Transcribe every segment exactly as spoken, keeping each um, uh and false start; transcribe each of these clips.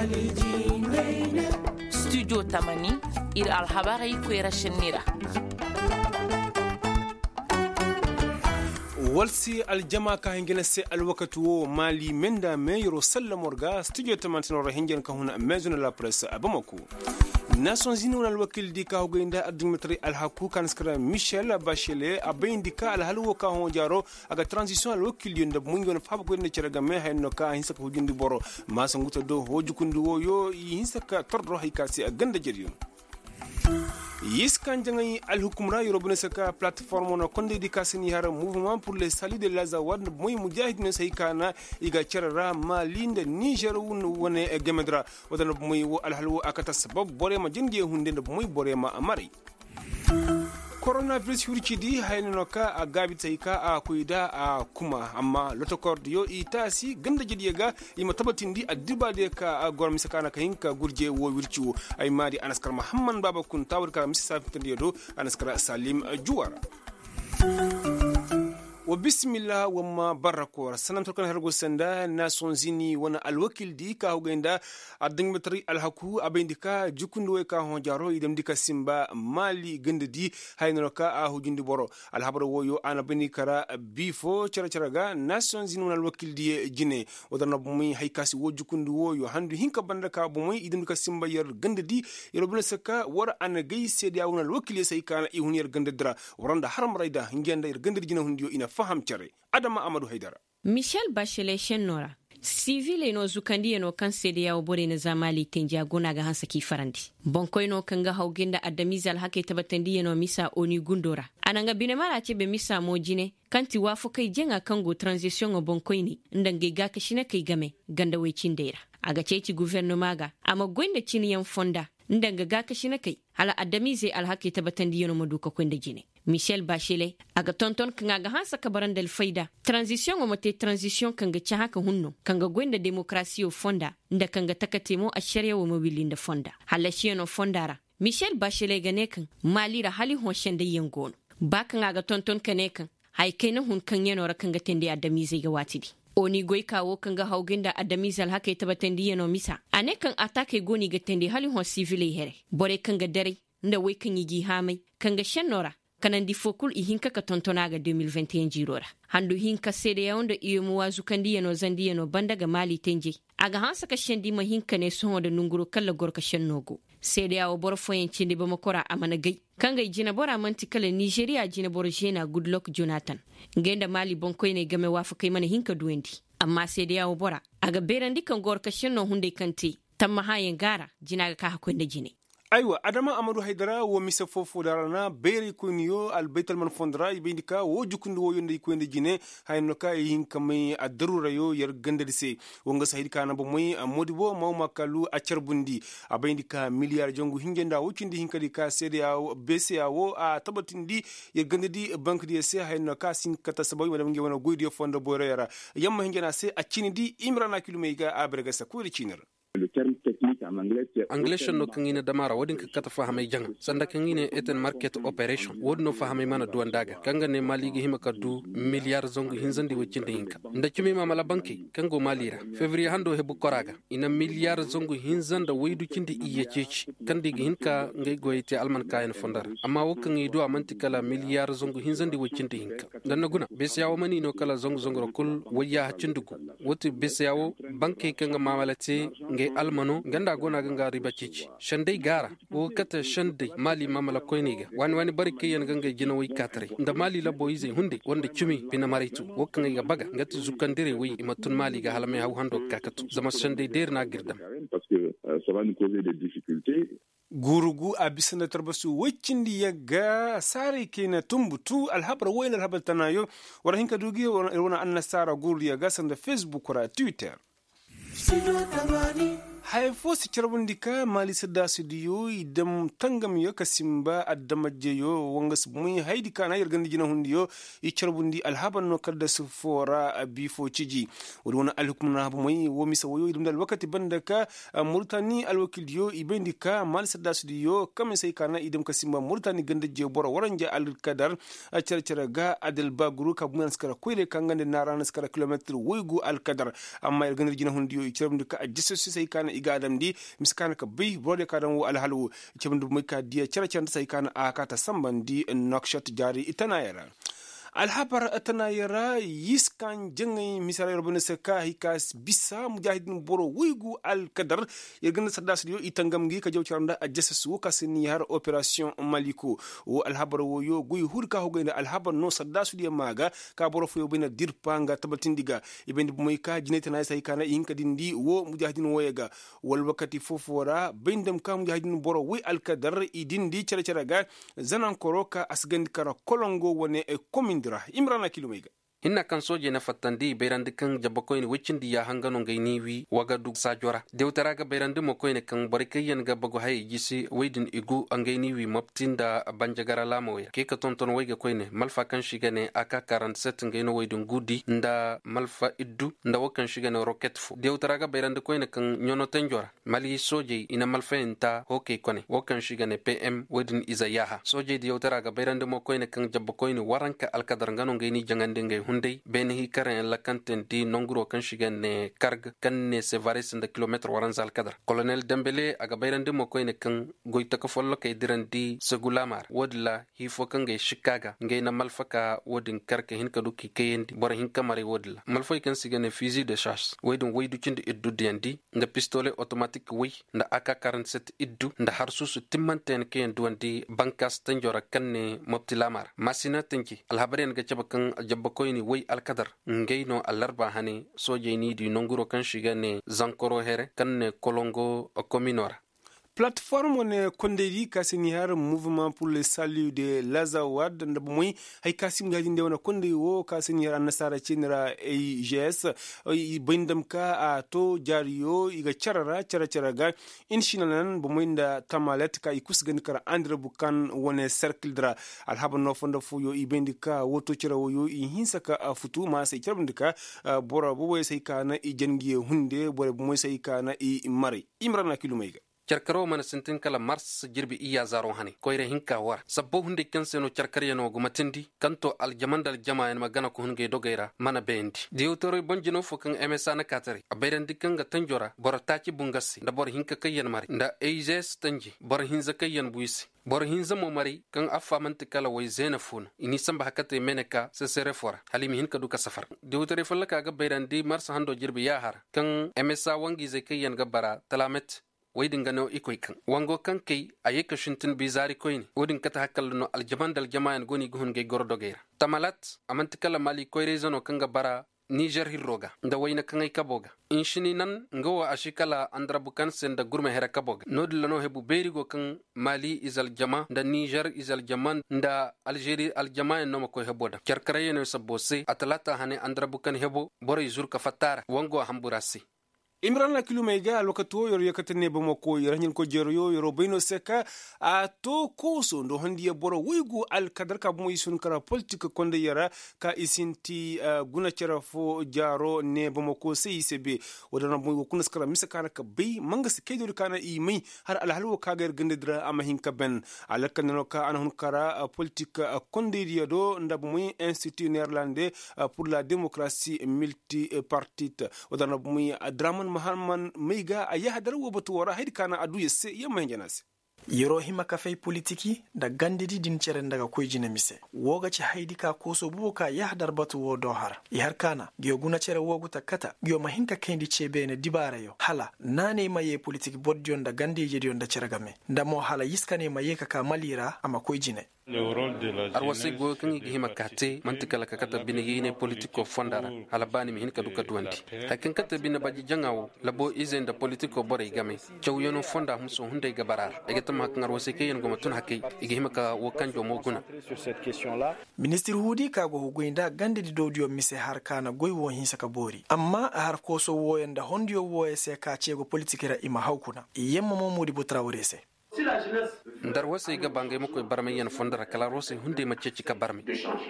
studio tamani ir alhabari kwera shenira walsi aljama ka hingena se alwakatu wo mali menda meyro sallamorga studio tamantino hingen ka huna maison la presse abamako Nations Unies wal wakil di ka hoginda admitri al haku kan skra Michel Bachelet abendi ka al halu ka hon jaro aga transition al wakil yonda mungon fab ko ne ciraga me hayno ka hinsa ko jindi boro ma sanguta do hojukundu wo yo hinsa ka tordro hay ka si ganda jeriyo Yiskan jangai al hukumra yorobne saka plateforme no konde di kasini hara mouvement pour le salut de l'Azawad moy mujahid ne saykana iga cerra malinde Niger won wone e gemedra wadana moy wo al halwo akata sabab bore ma jinge hunde no moy bore ma amari coronavirus hurcidi hayno ka a gabi sayka a kuida a kuma amma lotokord yo itasi ganda jidiyega ima tabatindi a dibade ka gormi sakana ka hinka gurje wo wirciwo ay mari anaskar muhammad baba kun tawr ka misa fitandi do anaskar salim juwara wa bismillah wa ma barakor sanam turkan hargo sanda Nations Unies wana alwakil di ka hugenda ading metri alhaku abendika jukundu ka hon jaro idem dika simba mali gende di hayno ka a hujindi boro alhabro woyo ana beni kara bifo chara charaga Nations Unies wana alwakil di jine wadana bumi haykasi wo jukundu woyo handu hinka banda ka bumi idem dika simba yer gende di yorobne saka wara ana gay sedi wana alwakil say kana i hunyer gende dra waranda haram rayda ngenda yer gende jina hundiyo ina faham care adama amadou haydara Michel Bachelet shenora civil no zukandi no kan sede ya obore na zamali tenja gona ga hansa ki farandi bonkoy no kanga hawginda adamizal hake tabatandi no misa oni gundora ananga binemara ce be misa mojine kanti wafo kai jenga kango transition o bonkoy ni ndange ga kashina kai game ganda we cindera aga ceci gouvernement ga ama gonda ciniyan fonda ndanga ga kashina kai hala adamize alhaki tabatandi yono maduka kwenda jine Michel Bachelet aga tonton kanga ga hansa kabaran del faida transition o mate transition kanga cha haka hunno kanga gwenda demokrasi o fonda nda kanga takatemo a sharia o mobilinda fonda hala shieno fondara Michel Bachelet ganekan malira hali hoshen da yengono bakan aga tonton kanekan haikaina hun kan yanora kanga tende adamize ga watidi oni goy kawo kanga hawginda adamizal hake tabatandi yeno misa anekan atake goni ga tende hali hon civile here bore kanga dare nda we kan yigi hamai kanga shenora kanan di fokul i hinka ka tontonaga deux mille vingt et un jirora handu hinka sede yaondo iyo muwazu kandi yeno zandi yeno banda ga mali tenje aga hansa ka shendi ma hinka ne soho da nunguro kala gorka shennogo sede yawo boro foyen chindi ba makora amana gai kanga jina bora manti kala Nigeria jina boro jena Goodluck Jonathan ngenda mali bonkoy ne game wafu kai mana hinka duwendi amma sede yawo bora aga berandi kan gorka shenno hunde kanti tamma hayen gara jina ga ka hakwenda jine aywa adama amadou haydara wo misa fofo darana beri kuniyo al baital man fondra ibindika wo jukundu wo yonde kwende jine hayno ka yin kamay adarura yo yer gande dise wonga sahidi kana bo moy modibo mawma kalu a cerbundi abindika milliard jongu hingenda wucindi hinkadi ka sede ya bese ya wo a tabatindi yer gande di banque di se hayno ka sin kata sabawi wadam ngi wona goydi fondo boyra yamma hingena se a cinidi imrana kilomega abrega sa ko ciner le terme technique en anglais anglais no kangina damara wadin ka kata fahamay janga sanda kangine eten market operation wodno fahamay mana duwandaga kanga ne maligi himaka du milliard zongu hinzandi wacinde hinka nda cimi mama la banki kango malira février hando hebu koraga ina milliard zongu hinzanda waydu cinde iye ceci kandi hinka ngay goyete alman kayen fondar amma wakangi do amanti kala milliard zongu hinzandi wacinde hinka danna guna besiyawo mani no kala zongu zongu kul waya hacindugo woti besiyawo banki kanga mamalate ngay almano ganda gona ganga riba cici shandai gara o kata shandai mali mamala koyniga wani wani bari kayan ganga jina wai katare nda mali la boyize hunde wanda cumi bina maritu wokan ga baga ngati zukandire wi imatun mali ga halame haw hando kakatu zama shandai der na girdam parce que euh, ça va nous causer des difficultés. gurugu abisana tarbasu wacindi yaga sare kena tumbutu alhabra wayna alhabra tanayo wala hinka dugi wala anna sara guru yaga sanda Facebook wala Twitter hay fo si carbundika mali sada studio idam tangam yo kasimba addamaje yo wanga sumui haydi kana yergandi jina hundiyo i carbundi alhaban no kadda sufora bifo ciji wona alhukmuna moy wo misa wo idum dal wakati bandaka murtani alwakil yo ibendika mali sada studio kam sai kana idam kasimba murtani ganda je boro waranja alkadar carcara ga adel baguru kabun skara koyle kangande narana skara kilometer woygu alkadar amma yergandi jina hundiyo i carbundika ajissu sai kana iga adam di miskana ka bi brode ka dan wo alhalu cebndu muy ka dia cere cere sai kana akata sambandi nokshot jari itanayara alhabar atanayara yiskan jengi misale robene seka hikas bisa mujahidin boro wigu al kadar yegna sadas yo itangam gi ka jaw ciranda ajassu kasini har operation maliko o alhabar wo yo guy hurka hogenda alhabar no sadas di maga ka boro fo bena dirpanga tabatindiga ibendi moy ka jinetana sai kana inka dindi wo mujahidin woyega wal wakati fofora bendam ka mujahidin boro wi al kadar idindi cere cere ga zanan koroka asgandi kara kolongo wone e commune Imrana Kilomega. hinna kan soje na fattandi beirandi kan jabakoyni weccindi ya hangano ngayni wi wagadu sajora dewtaraga beirandi mo koyne kan barikayen ga bago hay gisi weydin igu angayni wi maptinda banjagara lamoya ke ka tonton wayga koyne malfa kan shigane aka quarante-sept ngayno weydin gudi nda malfa iddu nda wakan shigane rocket fu dewtaraga beirandi koyne kan nyono tenjora mali soje ina malfa enta hoke kone wakan shigane pm weydin izayaha soje dewtaraga beirandi mo koyne kan jabakoyni waranka alkadar ngano ngayni jangande ngay hundey ben hi karen la kanten di nonguro kan shigan ne karg kan ne se varis de kilometre waran zal kadar colonel dembele aga bayrande mo koyne kan goyta ko follo kay dirandi segulamar wodla hi fo kan ngay shikaga ngay na malfaka wodin karke hin kadu ki kayendi bor hin kamari wodla malfoy kan sigane fusil de chasse wedun waydu cinde iddu dendi nda pistolet automatique wi nda A K quarante-sept iddu nda harsusu timmanten kayen duandi bankas tanjora kan ne moptilamar masina tenki alhabaren ga cabakan jabba koyni way alkadar ngeyno alarba hani sojeni di nonguro kan shigane zankoro here kan ne kolongo kominora plateforme ne konderi kasini har mouvement pour le salut de Lazawad ndab moy hay kasim gaji ndewna kondi wo kasini har nasara chinra A G S bindam ka a to jariyo iga charara chara chara ga inshinanan bo moy nda tamalet ka ikus gan kara andre bukan wone cercle dra alhaba no fonda fu yo ibendika woto chira wo yo i hinsaka a futu ma sai charbindika bora bo way sai kana i jengiye hunde bora bo moy sai kana i mari imrana kilumaiga charkaro man sintin kala mars jirbi iya zaro hani koyre hinka war sabbo hunde kanseno charkariya no gumatindi kanto aljamandal jama'en magana ko hunge dogayra mana bendi diwtoro bonjino fukan M S A na katari abayran dikanga tanjora bor taci bungasi nda bor hinka kayen mari nda A G S tanji bor hinza kayen buisi bor hinza mo mari kan affa mantikala way zena funa ini samba hakate meneka se sere fora halimi hinka duka safar diwtoro falaka ga bayran di mars hando jirbi ya har kan M S A wangi ze kayen gabara talamet waydin gano ikoy kan wango kan kay ayeka shintin bizari koyni wodin kata hakal no aljabandal jama'an goni guhun ge gordogera tamalat amantikala mali koy rezano kanga bara Niger hirroga nda wayna kangay kaboga inshini nan ngawa ashikala andra bukan senda gurme hera kaboga nodilla no hebu berigo kan mali izal jama nda Niger izal jama nda Algeria al jama no ko heboda charkaraye no sabose atalata hane andra bukan hebo bore zurka fatara wango hamburasi Imran la kilomega lokato yor yakatene bamo ko yarhin ko jero yo yoro beno seka a to koso ndo handiya boro wigu al kadar ka mo isun kara politique konde yara ka isinti uh, guna chera fo jaro ne bamo ko sei sebe wadana mo kunas kara misaka ka be manga se kedo kana i mai har al halwo ka gar gande dra amahin ka ben alakan no ka anhun kara uh, politique uh, konde do ndab mo institut néerlandais uh, pour la démocratie multipartite wadana mo adraman Mahalman Meiga a yahdar wo batu wara haid kana adu yesse yamma janasi yoro hima kafai politiki da gandidi din ceren daga koyjina mise woga ci haidi ka koso buka yahdar batu wo dohar ihar kana giyo guna cere wogu takata giyo mahinka kendi chebe ne dibara yo hala nane maye politiki boddion da gandije dion da cere game ndamo hala yiskane maye ka malira ama koyjine arwasi go kan gi hima kate mantikala ka kata bine yine politiko fondara hala bani mi hinka duka duwanti hakin kata bine baji jangawo labo izen da politiko bore game chaw yono fonda muso hunde gabarar egeta makan arwasi ke yen goma tun hakai igi hima ka wo kanjo moguna ministre hudi ka go goinda gande di dodiyo mise har kana goy wo hinsa ka bori amma har koso wo yanda hondiyo wo ese ka cego politikira ima hawkuna yemma mo modi butrawrese ndar wasi ga bangay mo koy barme yen fondara kala rose hunde ma cecci ka barme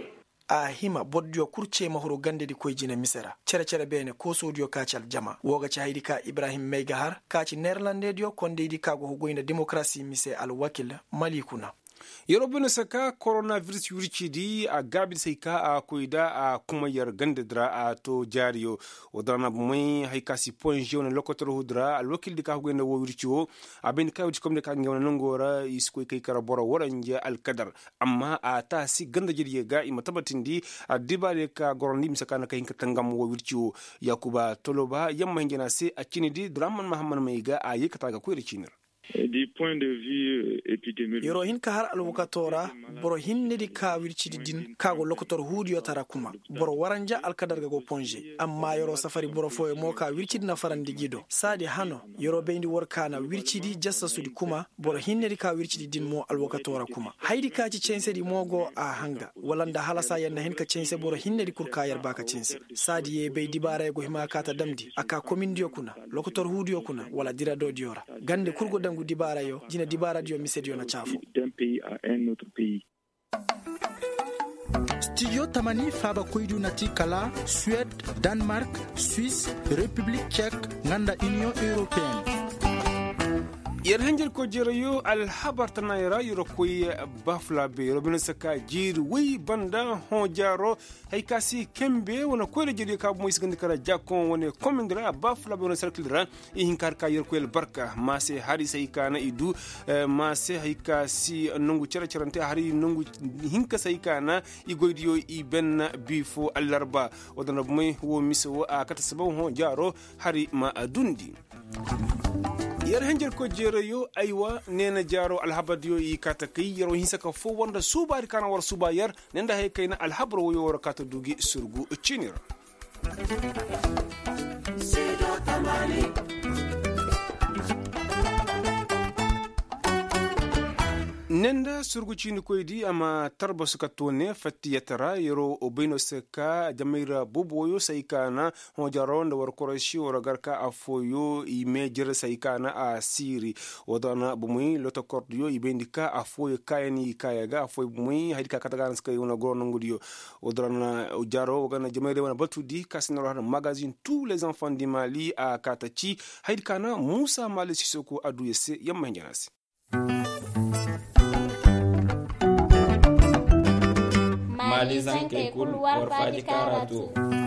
a hima boddio kurce mahoro gande di koyjina misera cere cere bene ko sodio kacal jama woga ci haydi ka Ibrahim Meigahar kaci Netherlande dio konde di kago goyna demokrasi mise al wakil malikuna Yorobin saka coronavirus yurci di a gabi sai ka a koida a kuma yar gandadra a to jariyo wadana bumai haika si ponje wani lokotar hudra a lokil di ka hugu na wurci wo abin ka wuce kuma da ka ngana nangora isko kai karabora waranje alkadar amma a ta si ganda jirye ga ima tabatin di a diba da ka gorondi misaka na kai ka tangam wo wurci wo yakuba toloba yamma ngena sai a cini di draman mahamman mai ga a yi ka taga koyar cinar du point de vue épidémiologique yoro hin ka har alwukatora boro hinne di ka wircidi din kago lokotor hudiyo tara kuma boro waranja alkadarga go ponje amma yoro safari boro foye mo ka wircidi na farandi gido sadi hano yoro bendi workana wircidi jassa sudi kuma boro hinne di ka wircidi din mo alwukatora kuma haydi ka ci cense di mogo a hanga walanda halasa yanna hen ka cense boro hinne di kurka yar baka cense sadi ye be dibara go hima kata damdi aka komindiyo kuna lokotor hudiyo kuna wala dira do diora gande kurgo dangu dibara yo jina dibara dio misedio na chafu d'un pays à un autre pays. Studio Tamani Faba Koidu Nati Kala, Suède, Danemark, Suisse, République tchèque, Nganda Union Européenne. yar hanjal ko jerayo alhabar tanayra yoro koy bafla be robin saka jir wi banda ho jaro hay kasi kembe wona ko le jeri ka mo isgandi kara jakon wona komindra bafla be wona circlera e hinkar ka yer ko el barka ma se hari sai kana idu ma se hay kasi nungu cera cerante hari nungu hinka sai kana i goydiyo i ben bifo allarba odana bumay wo miso a kata sabaw ho jaro hari ma adundi yar hanjal ko jerayo aywa nena jaro alhabadiyo yi kata kai yaro hinsa ka fo wanda subari kana war subayar nenda hay kayna alhabro wo yoro kata dugi surgu chinira nenda surgu chini koydi ama tarba suka tone fatti yatara yoro obino seka jamira boboyo saikana ho jaronda war koroshi wora garka afoyo ime jere saikana a siri odana bumui loto kordio ibendika afoyo kayani kayaga afoyo bumui haidika katagan ska yona gono ngudio odana jaro ogana jamira wana batudi kasinaro magazine tous les enfants du Mali a katachi haidikana Musa Mali Sissoko aduyese yammanjanasi Malizan kai kulwar fadi karatu.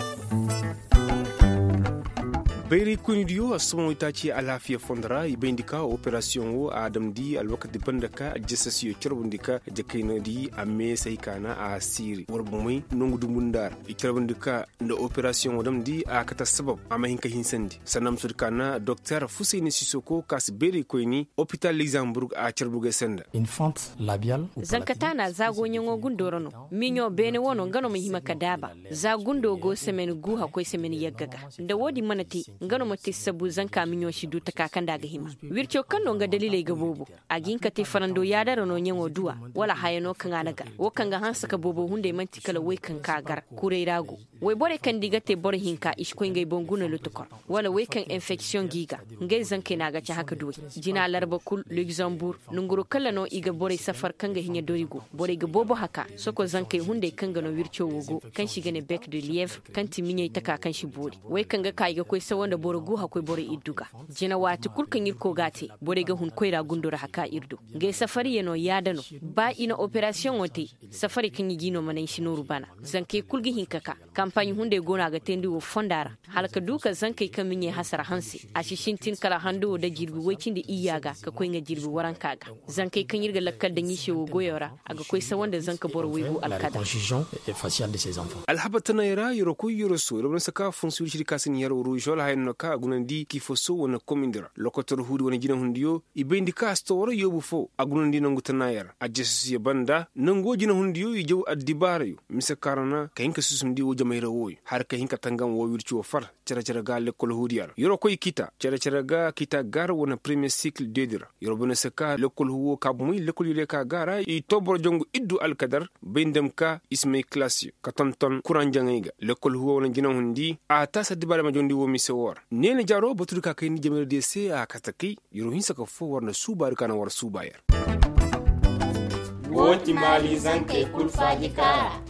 Beri kunidiyo asumo itachi alafia fondra ibendika operation wo adam di alwakat di bandaka jessasiyo cerbundika jakayna di amme saykana a siri warbumai nungu dumundar cerbundika nda operation wadam di a kata sabab ama hinka hinsandi sanam sudkana docteur Fousseini Sissoko kas beri koyni hôpital Luxembourg a cerbuga senda une fente labiale zankatana zago nyango gundorono minyo bene wono ngano mahima kadaba za gundo go semen gu hakoy semen yaggaga nda wodi manati ngano mate sabu zanka minyo shidu takakanda ga hima wircho kando nga dalilai ga bobo agin ka te farando ya dara no nyango duwa wala hayano kanga naga wo kanga hansa ka bobo hunde manti kala we kan kagar kure rago we bore kan diga te bore hinka ishko ngai bonguna lutokor wala we kan infection giga ngai zanke naga cha haka duwe jina larba kul Luxembourg nunguru kala no iga bore safar kanga hinya dorigo bore ga bobo haka soko zanke hunde kanga no wircho wogo kan shigane bec de lièvre kan timinye taka kan shi bori we kanga kai ga koi sa wanda boro gu hakoi boro idduga jina wati kulkan yirko gate bore ga hun koira gundura haka irdu ngai safari yeno yadano ba ina operation wote safari kan yigino manan shi noru bana zanke kulgi hinkaka campagne hunde gona ga tendi wo fondara halka duka zanke kaminye hasara hansi a shishintin kala hando da jirbi wacin da iyaga ka koi nga jirbi waran kaga zanke kan yirga lakkal da nyishi wo goyora aga koi sa wanda zanka boro webu alkada faciale de ses enfants alhabatana yara yoro ko yoro so robon saka fonsu shirika sin yaro rujol hayno ka gunandi kifoso wona komindira lokotor hudi wona jina hundiyo ibendi ka store yobu fo agunandi nangu tanayar ajesu banda nango jina hundiyo ijew adibarayo misakarana kaynka susumdi wo jamayra woy har ka hinka tangam wo wirci wo far cara cara ga lekol hudiyar yoro koy kita cara cara ga kita gar wona premier cycle dedira yoro bona saka lekol huwo ka muy lekol yire ka gara i tobro jongu iddu alkadar bendem ka ismay classe ka tonton kuran jangayga lekol huwo wona jina hundi a tasa dibara ma jondi wo misewor nene jaro batul ka kay ni jamayra de se a kataki yoro hinsa ka fo warna subar kana war subayar woti mali zanke kulfaji kara